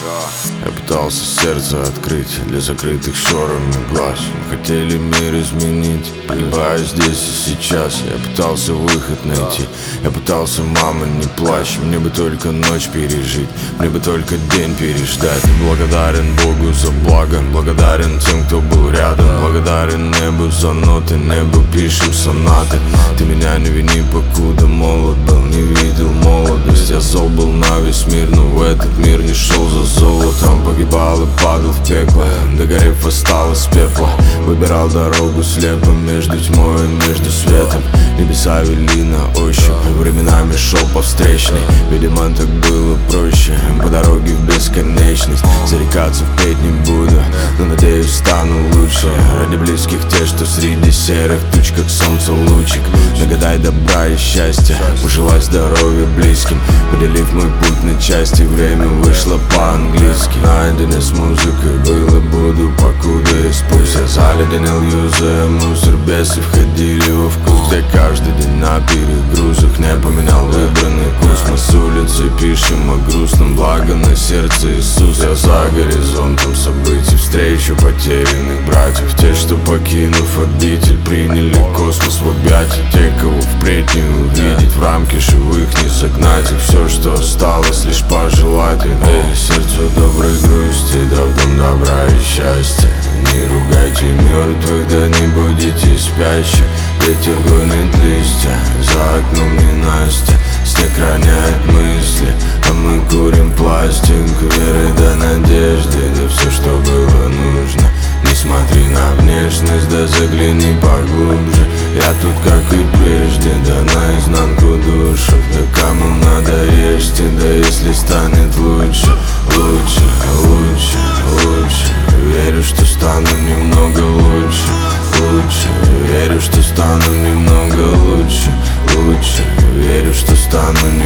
Я пытался сердце открыть для закрытых шторами глаз. Мы хотели мир изменить, погибая здесь и сейчас. Я пытался выход найти, я пытался, мама, не плачь. Мне бы только ночь пережить, мне бы только день переждать. Благодарен Богу за благо, благодарен тем, кто был рядом. Благодарен небу за ноты, небу пишем сонаты. Ты меня не вини, покуда молод был, не видел молодость. Я зол был на весь мир, но в этот мир не шел за золотом. Погибал и падал в пекло, догорев восстал из пепла. Выбирал дорогу слепо между тьмой и между светом. Небеса вели на ощупь, временами шел по встречной. Видимо, так было проще, по дороге в бесконечность. Зарекаться впредь не буду, но надеюсь, стану лучше. Ради близких те, что среди серых туч, как солнце лучик. Нагадай добра и счастья, пожелай здоровья близким. Поделив мой путь на части, время вышло по-английски. Наедине с музыкой было, буду, покуда есть пусть. Я заледенел, юзая мусор, бесы входили во вкус. Где каждый день на перегрузах не поменял выбранный курс. Мы с улицы пишем о грустном, благо на сердце Иисус. Я за горизонтом событий встречу потерянных братьев. Те, что, покинув обитель, приняли космос в объятия. Те, кого впредь не увидеть, в рамки живых не загнать их. Все, что осталось, лишь пожелать им. Сердцу доброй грусти, дом добра и счастья. Не ругайте мертвых, да не будете спящих. Ветер гонит листья, за окном ненастья. Снег роняет мысли, а мы курим пластик. Веры до надежды, да все, что было нужно. Не смотри на внешность, да загляни поглубже. Я тут, как и прежде, да наизнанку душу. Да кому надо ешьте, да если станет лучше. Лучше, лучше, лучше. Верю, что стану немного лучше. Лучше, верю, что стану немного лучше. Лучше, верю, что стану немного лучше.